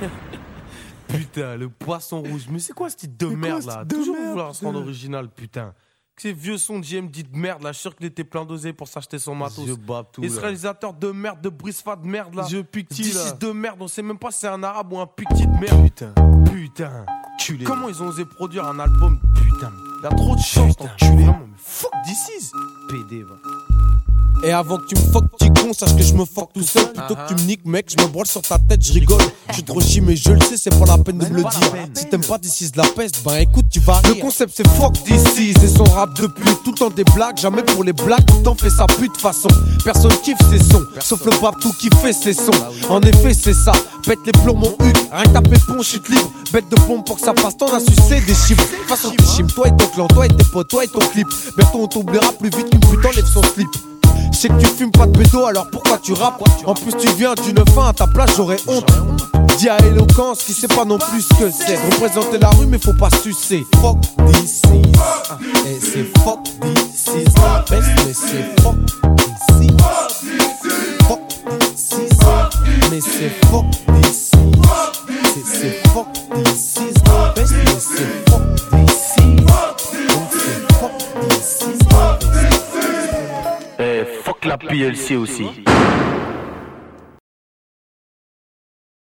Putain, le poisson rouge. Mais c'est quoi ce titre de merde là? Toujours vouloir se rendre original, putain. Ces vieux sons de JMD de merde là, je suis sûr qu'il était plein dosé pour s'acheter son matos. Et ce réalisateur de merde, de Brisfa de merde là. D6 de merde, on sait même pas si c'est un arabe ou un Picti de merde. Putain. Culé. Comment ils ont osé produire un album? Putain. Il a trop de chance, t'enculé. Vraiment, mais fuck D6. PD, va. Et avant que tu me fuck, petit con, sache que je me fuck tout seul. Plutôt que tu me niques, mec, je me broie sur ta tête, je rigole. Je suis trop chi, mais je le sais, c'est pas la peine de me le dire. Si t'aimes pas d'ici de la peste, ben écoute, tu vas rire. Le concept c'est fuck d'ici, c'est son rap depuis tout le temps des blagues, jamais pour les blagues, tout le temps fait sa pute façon. Personne kiffe ses sons, sauf le paptou qui fait ses sons. En effet, c'est ça, pète les plombs, mon huc, rien que taper pont, chute libre. Bête de pompe pour que ça passe, t'en as sucé des chiffres. Façon tes chim, toi et ton clan, toi et tes potes, toi et ton clip. Bientôt on t'oubliera plus vite qu'une pute enlève son slip. Je sais que tu fumes pas de bédo, alors pourquoi tu rappes? En plus tu viens d'une fin, à ta place j'aurais honte. Dis à éloquence qui sait pas non plus ce que c'est. Représenter la rue mais faut pas sucer. Fuck this is. Et c'est fuck this is la peste, mais c'est fuck this is. Fuck this is. Mais c'est fuck this is. C'est fuck this is la peste, mais c'est fuck this is. Donc c'est fuck this is la peste. Fuck la PLC aussi.